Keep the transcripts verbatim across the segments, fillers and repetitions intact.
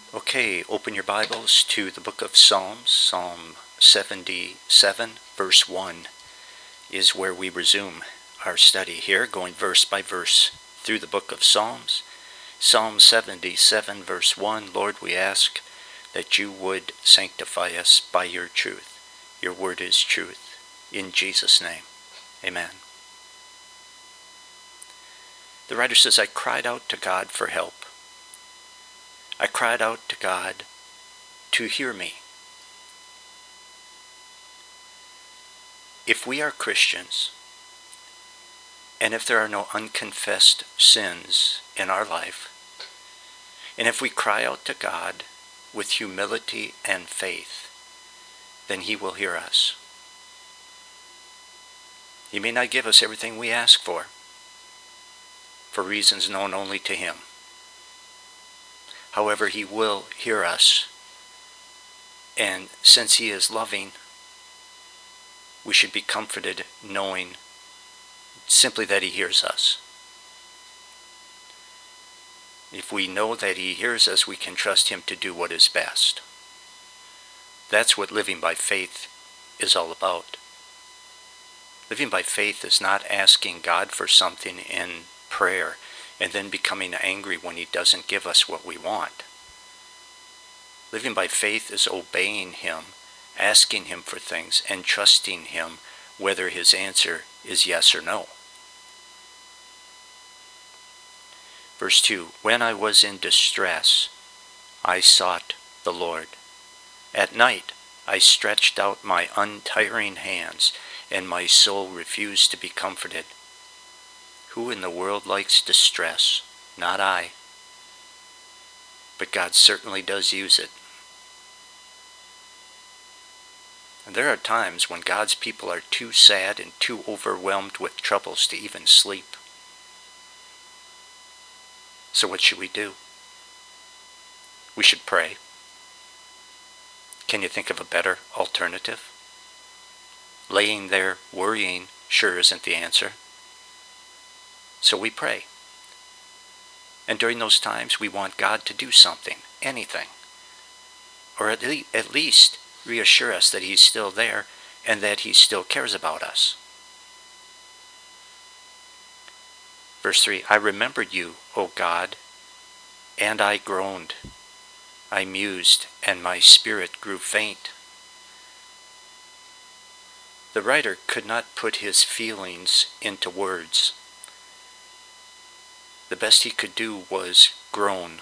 Okay, open your Bibles to the book of Psalms. Psalm seventy-seven, verse one is where we resume our study here, going verse by verse through the book of Psalms. Psalm seventy-seven, verse one, Lord, we ask that you would sanctify us by your truth. Your word is truth. In Jesus' name, amen. The writer says, I cried out to God for help. I cried out to God to hear me. If we are Christians, and if there are no unconfessed sins in our life, and if we cry out to God with humility and faith, then he will hear us. He may not give us everything we ask for, for reasons known only to him. However, he will hear us, and since he is loving, we should be comforted knowing simply that he hears us. If we know that he hears us, we can trust him to do what is best. That's what living by faith is all about. Living by faith is not asking God for something in prayer and then becoming angry when he doesn't give us what we want. Living by faith is obeying him, asking him for things, and trusting him whether his answer is yes or no. Verse two, when I was in distress, I sought the Lord. At night I stretched out my untiring hands, and my soul refused to be comforted. Who in the world likes distress? Not I. But God certainly does use it. And there are times when God's people are too sad and too overwhelmed with troubles to even sleep. So what should we do? We should pray. Can you think of a better alternative? Laying there worrying sure isn't the answer. So we pray. And during those times, we want God to do something, anything. Or at, le- at least reassure us that he's still there and that he still cares about us. Verse three, I remembered you, O God, and I groaned. I mused, and my spirit grew faint. The writer could not put his feelings into words. The best he could do was groan.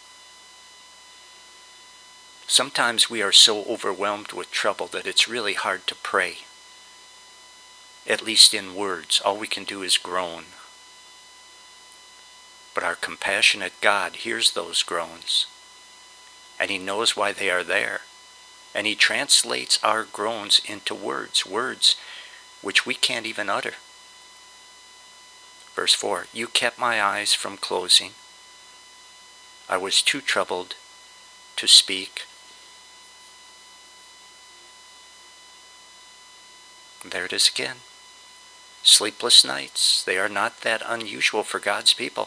Sometimes we are so overwhelmed with trouble that it's really hard to pray. At least in words, all we can do is groan. But our compassionate God hears those groans, and he knows why they are there. And he translates our groans into words, words which we can't even utter. Verse four, you kept my eyes from closing. I was too troubled to speak. There it is again. Sleepless nights, they are not that unusual for God's people.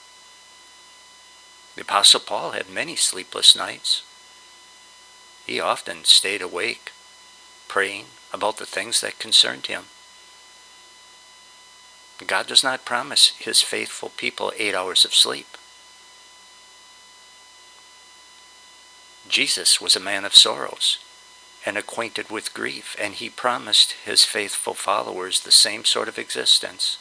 The Apostle Paul had many sleepless nights. He often stayed awake, praying about the things that concerned him. God does not promise his faithful people eight hours of sleep. Jesus was a man of sorrows and acquainted with grief, and he promised his faithful followers the same sort of existence.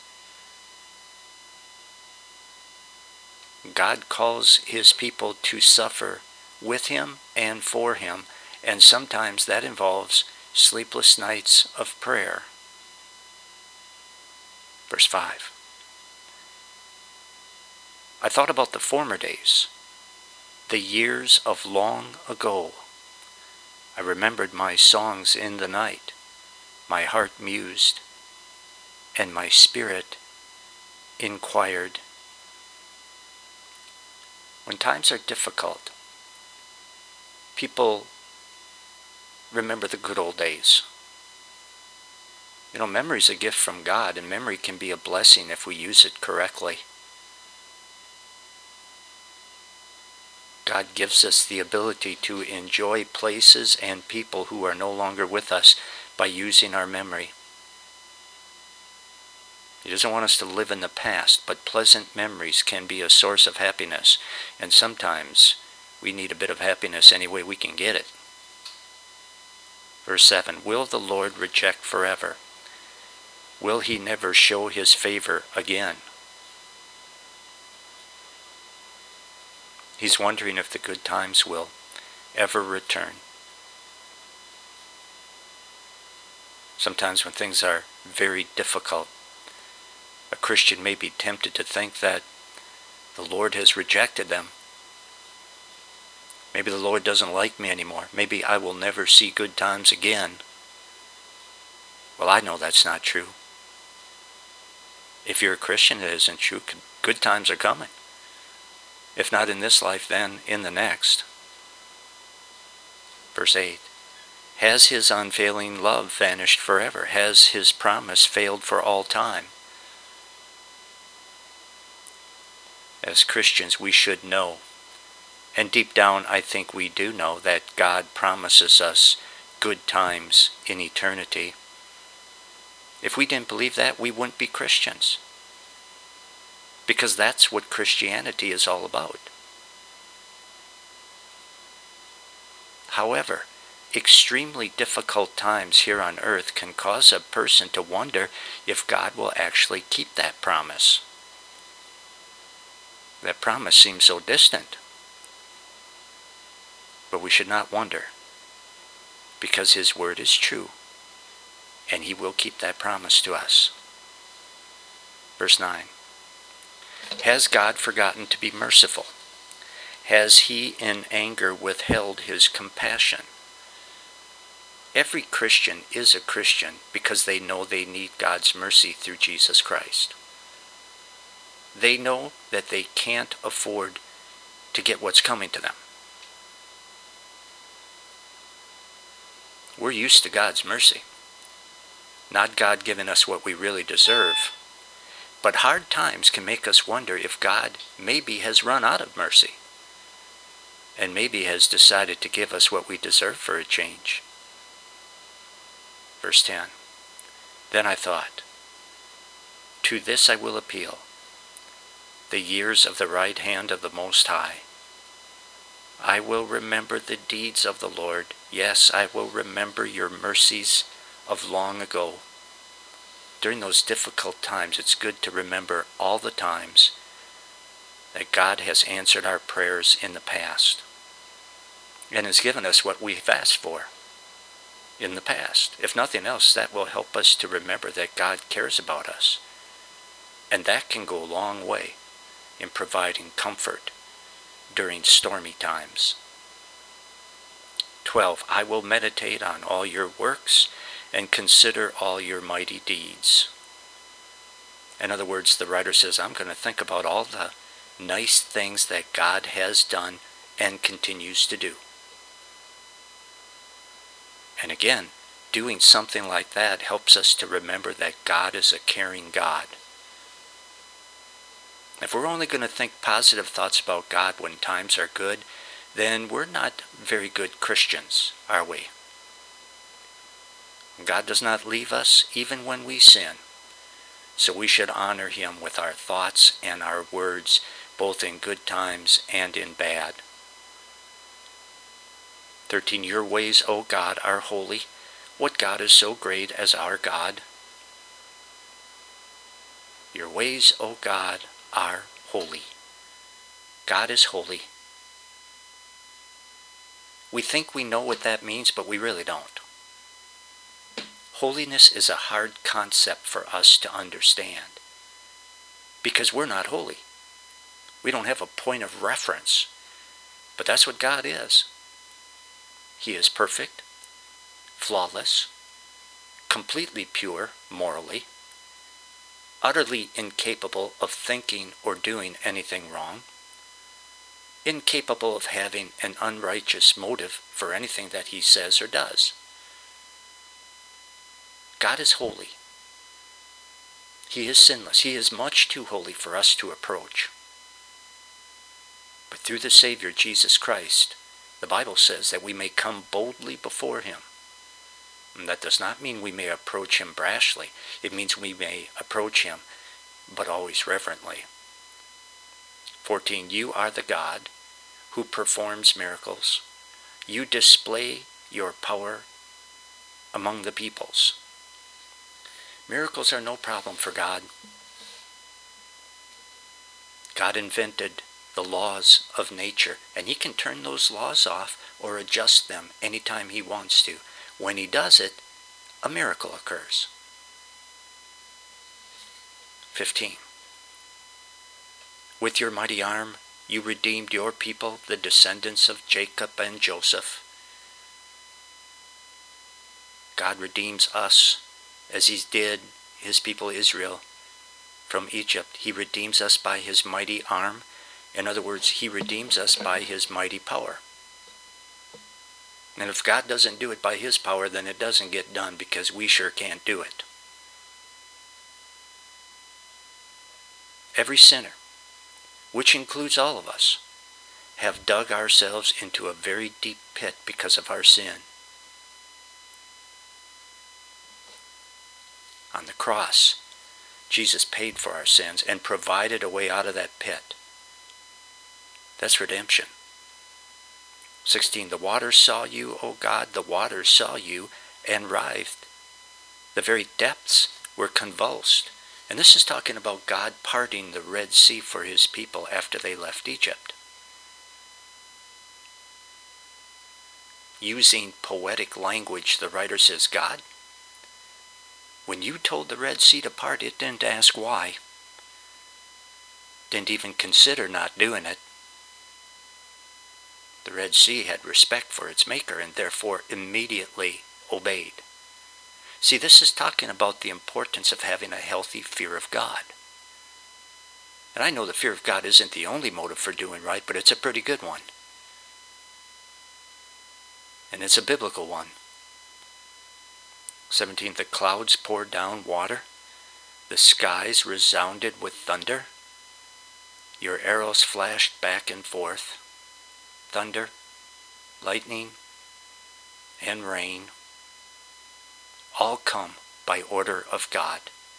God calls his people to suffer with him and for him, and sometimes that involves sleepless nights of prayer. Verse five. I thought about the former days, the years of long ago. I remembered my songs in the night. My heart mused, and my spirit inquired. When times are difficult, people remember the good old days. You know, memory is a gift from God, and memory can be a blessing if we use it correctly. God gives us the ability to enjoy places and people who are no longer with us by using our memory. He doesn't want us to live in the past, but pleasant memories can be a source of happiness, and sometimes we need a bit of happiness any way we can get it. Verse seven, will the Lord reject forever? Will he never show his favor again? He's wondering if the good times will ever return. Sometimes when things are very difficult, a Christian may be tempted to think that the Lord has rejected them. Maybe the Lord doesn't like me anymore. Maybe I will never see good times again. Well, I know that's not true. If you're a Christian, it isn't true. Good times are coming. If not in this life, then in the next. Verse eight, has his unfailing love vanished forever? Has his promise failed for all time? As Christians, we should know, and deep down I think we do know, that God promises us good times in eternity. If we didn't believe that, we wouldn't be Christians. Because that's what Christianity is all about. However, extremely difficult times here on earth can cause a person to wonder if God will actually keep that promise. That promise seems so distant. But we should not wonder, because his word is true, and he will keep that promise to us. Verse nine, has God forgotten to be merciful? Has he in anger withheld his compassion? Every Christian is a Christian because they know they need God's mercy through Jesus Christ. They know that they can't afford to get what's coming to them. We're used to God's mercy, not God giving us what we really deserve. But hard times can make us wonder if God maybe has run out of mercy, and maybe has decided to give us what we deserve for a change. Verse ten, then I thought, to this I will appeal, the years of the right hand of the Most High. I will remember the deeds of the Lord. Yes, I will remember your mercies of long ago. During those difficult times, it's good to remember all the times that God has answered our prayers in the past and has given us what we've asked for in the past. If nothing else, that will help us to remember that God cares about us. And that can go a long way in providing comfort during stormy times. twelve. I will meditate on all your works and consider all your mighty deeds. In other words, the writer says, I'm going to think about all the nice things that God has done and continues to do. And again, doing something like that helps us to remember that God is a caring God. If we're only going to think positive thoughts about God when times are good, then we're not very good Christians, are we? God does not leave us even when we sin. So we should honor him with our thoughts and our words, both in good times and in bad. thirteen. Your ways, O God, are holy. What God is so great as our God? Your ways, O God, are holy. God is holy. We think we know what that means, but we really don't. Holiness is a hard concept for us to understand because we're not holy. We don't have a point of reference, but that's what God is. He is perfect, flawless, completely pure morally, utterly incapable of thinking or doing anything wrong, incapable of having an unrighteous motive for anything that he says or does. God is holy. He is sinless. He is much too holy for us to approach. But through the Savior, Jesus Christ, the Bible says that we may come boldly before him. And that does not mean we may approach him brashly. It means we may approach him, but always reverently. fourteen. You are the God who performs miracles. You display your power among the peoples. Miracles are no problem for God. God invented the laws of nature, and he can turn those laws off or adjust them anytime he wants to. When he does it, a miracle occurs. fifteen. With your mighty arm, you redeemed your people, the descendants of Jacob and Joseph. God redeems us as he did his people Israel from Egypt. He redeems us by his mighty arm. In other words, he redeems us by his mighty power. And if God doesn't do it by his power, then it doesn't get done, because we sure can't do it. Every sinner, which includes all of us, have dug ourselves into a very deep pit because of our sin. On the cross, Jesus paid for our sins and provided a way out of that pit. That's redemption. sixteen. The waters saw you, O God, the waters saw you and writhed. The very depths were convulsed. And this is talking about God parting the Red Sea for his people after they left Egypt. Using poetic language, the writer says, God, when you told the Red Sea to part, it didn't ask why. Didn't even consider not doing it. The Red Sea had respect for its maker and therefore immediately obeyed. See, this is talking about the importance of having a healthy fear of God. And I know the fear of God isn't the only motive for doing right, but it's a pretty good one. And it's a biblical one. seventeen. The clouds poured down water. The skies resounded with thunder. Your arrows flashed back and forth. Thunder, lightning, and rain all come by order of God.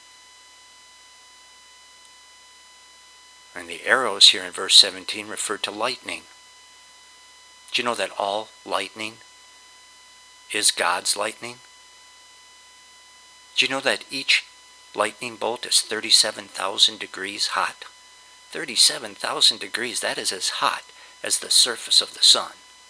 And the arrows here in verse seventeen refer to lightning. Do you know that all lightning is God's lightning? Do you know that each lightning bolt is thirty-seven thousand degrees hot? thirty-seven thousand degrees, that is as hot as the surface of the sun.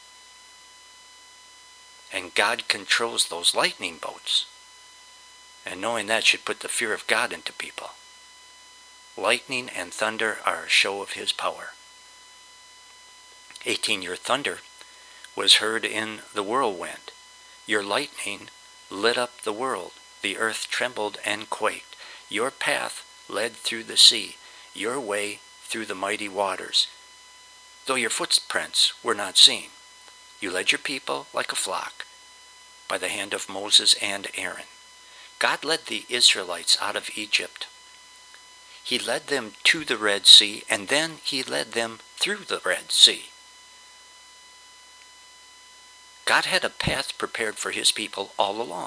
And God controls those lightning bolts. And knowing that should put the fear of God into people. Lightning and thunder are a show of his power. eighteen. Your thunder was heard in the whirlwind. Your lightning lit up the world. The earth trembled and quaked. Your path led through the sea. Your way through the mighty waters. Though your footprints were not seen, you led your people like a flock by the hand of Moses and Aaron. God led the Israelites out of Egypt. He led them to the Red Sea, and then he led them through the Red Sea. God had a path prepared for his people all along.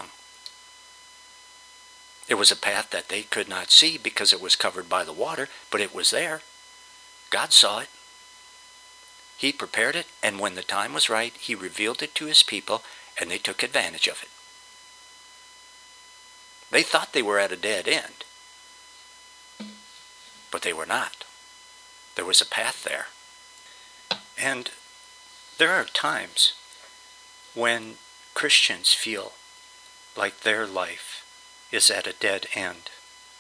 It was a path that they could not see because it was covered by the water, but it was there. God saw it. He prepared it, and when the time was right, he revealed it to his people, and they took advantage of it. They thought they were at a dead end, but they were not. There was a path there. And there are times when Christians feel like their life is at a dead end.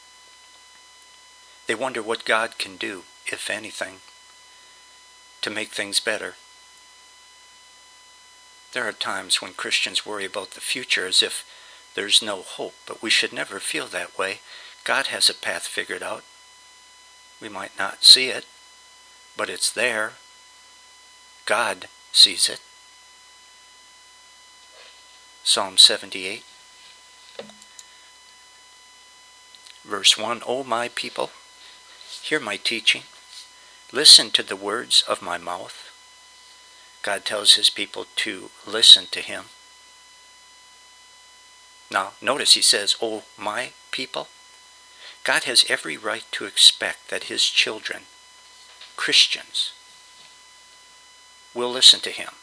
They wonder what God can do, if anything, to make things better. There are times when Christians worry about the future as if there's no hope, but we should never feel that way. God has a path figured out. We might not see it, but it's there. God sees it. Psalm seventy-eight, verse one, O my people, hear my teaching. Listen to the words of my mouth. God tells his people to listen to him. Now, notice he says, "Oh, my people." God has every right to expect that his children, Christians, will listen to him.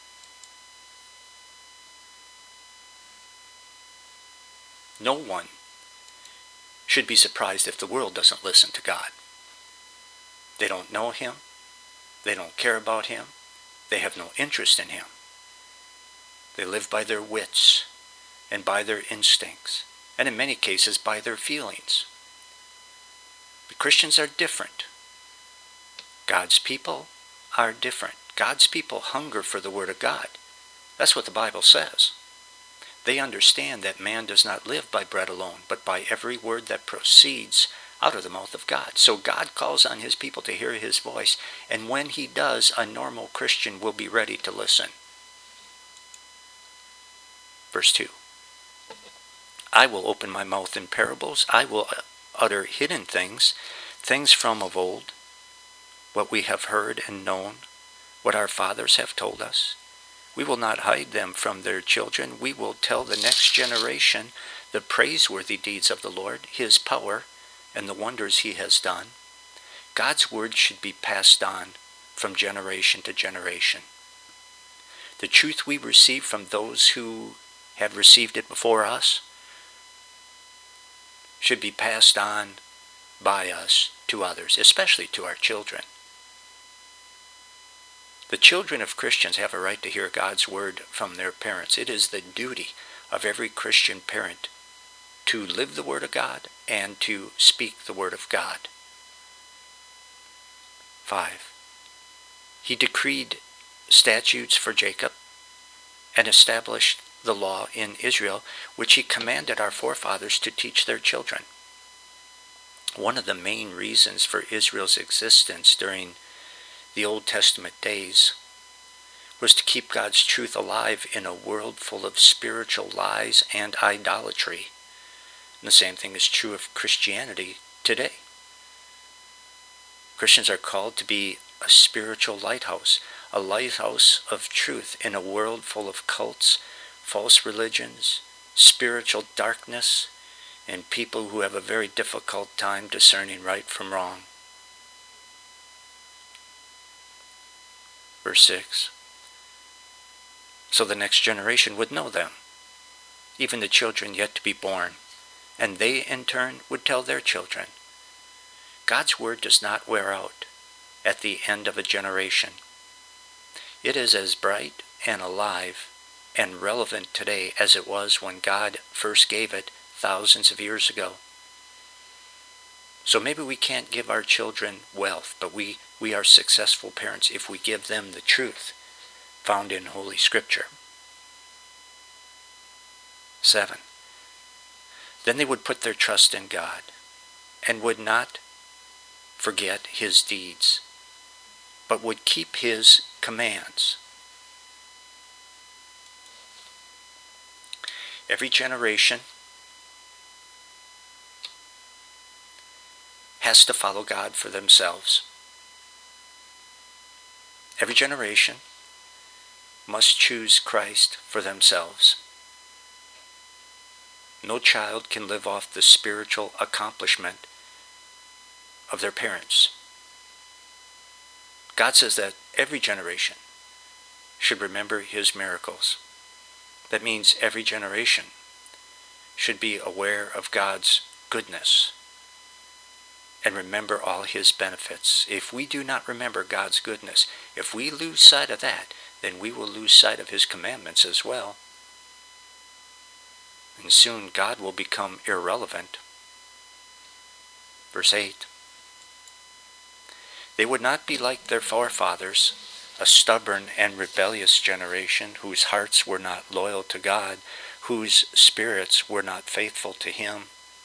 No one should be surprised if the world doesn't listen to God. They don't know him. They don't care about him. They have no interest in him. They live by their wits and by their instincts, and in many cases by their feelings. But Christians are different. God's people are different. God's people hunger for the Word of God. That's what the Bible says. They understand that man does not live by bread alone, but by every word that proceeds out of the mouth of God. So God calls on his people to hear his voice, and when he does, a normal Christian will be ready to listen. Verse two. I will open my mouth in parables. I will utter hidden things, things from of old, what we have heard and known, what our fathers have told us. We will not hide them from their children. We will tell the next generation the praiseworthy deeds of the Lord, his power, and the wonders he has done. God's word should be passed on from generation to generation. The truth we receive from those who have received it before us should be passed on by us to others, especially to our children. The children of Christians have a right to hear God's word from their parents. It is the duty of every Christian parent to live the word of God and to speak the word of God. Five. He decreed statutes for Jacob and established the law in Israel, which he commanded our forefathers to teach their children. One of the main reasons for Israel's existence during the Old Testament days was to keep God's truth alive in a world full of spiritual lies and idolatry. And the same thing is true of Christianity today. Christians are called to be a spiritual lighthouse, a lighthouse of truth in a world full of cults, false religions, spiritual darkness, and people who have a very difficult time discerning right from wrong. Verse six. So the next generation would know them, even the children yet to be born, and they in turn would tell their children. God's word does not wear out at the end of a generation. It is as bright and alive and relevant today as it was when God first gave it thousands of years ago. So maybe we can't give our children wealth, but we, we are successful parents if we give them the truth found in Holy Scripture. Seven. Then they would put their trust in God and would not forget his deeds, but would keep his commands. Every generation has to follow God for themselves. Every generation must choose Christ for themselves. No child can live off the spiritual accomplishment of their parents. God says that every generation should remember his miracles. That means every generation should be aware of God's goodness and remember all his benefits. If we do not remember God's goodness, if we lose sight of that, then we will lose sight of his commandments as well. And soon God will become irrelevant. Verse eight. They would not be like their forefathers, a stubborn and rebellious generation whose hearts were not loyal to God, whose spirits were not faithful to him.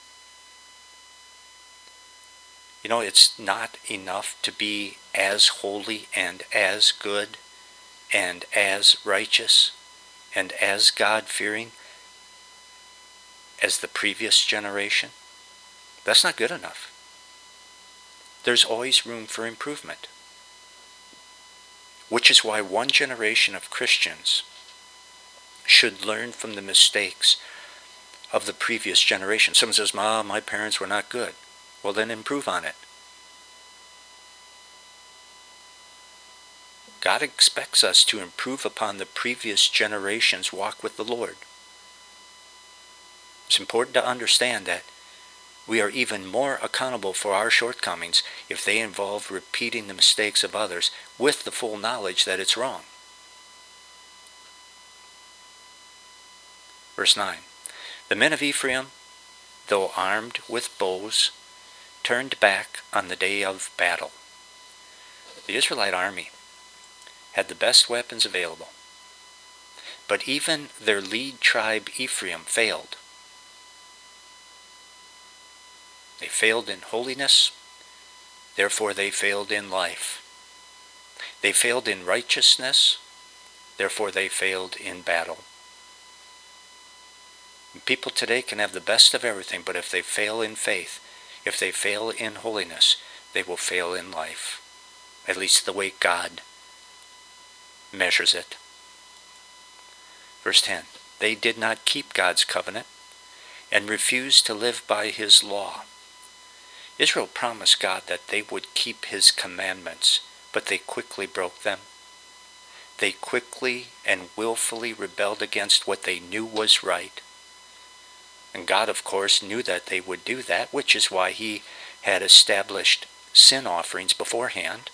You know, it's not enough to be as holy and as good and as righteous and as God-fearing as the previous generation. That's not good enough. There's always room for improvement. which is why one generation of Christians should learn from the mistakes of the previous generation. Someone says, Ma, my parents were not good. Well, then improve on it. God expects us to improve upon the previous generation's walk with the Lord. It's important to understand that we are even more accountable for our shortcomings if they involve repeating the mistakes of others with the full knowledge that it's wrong. Verse nine. The men of Ephraim, though armed with bows, turned back on the day of battle. The Israelite army had the best weapons available, but even their lead tribe Ephraim failed. They failed in holiness, therefore they failed in life. They failed in righteousness, therefore they failed in battle. People today can have the best of everything, but if they fail in faith, if they fail in holiness, they will fail in life. At least the way God measures it. Verse ten. They did not keep God's covenant and refused to live by his law. Israel promised God that they would keep his commandments, but they quickly broke them. They quickly and willfully rebelled against what they knew was right. And God, of course, knew that they would do that, which is why he had established sin offerings beforehand.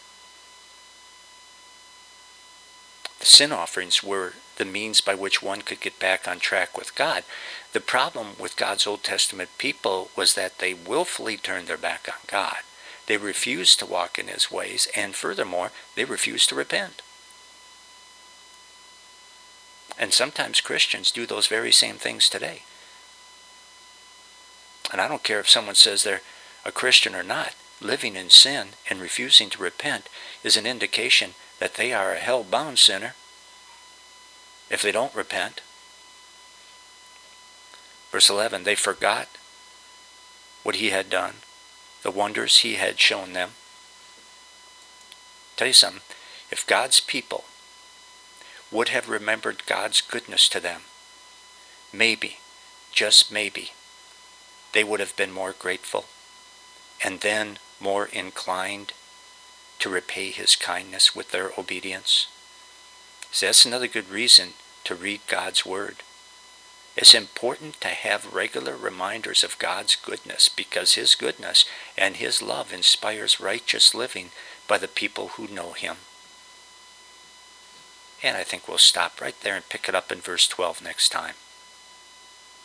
The sin offerings were the means by which one could get back on track with God. The problem with God's Old Testament people was that they willfully turned their back on God. They refused to walk in his ways, and furthermore, they refused to repent. And sometimes Christians do those very same things today. And I don't care if someone says they're a Christian or not, living in sin and refusing to repent is an indication that they are a hell-bound sinner if they don't repent. Verse eleven, they forgot what he had done, the wonders he had shown them. Tell you something, if God's people would have remembered God's goodness to them, maybe, just maybe, they would have been more grateful and then more inclined to repay his kindness with their obedience. So that's another good reason to read God's Word. It's important to have regular reminders of God's goodness because his goodness and his love inspires righteous living by the people who know him. And I think we'll stop right there and pick it up in verse twelve next time.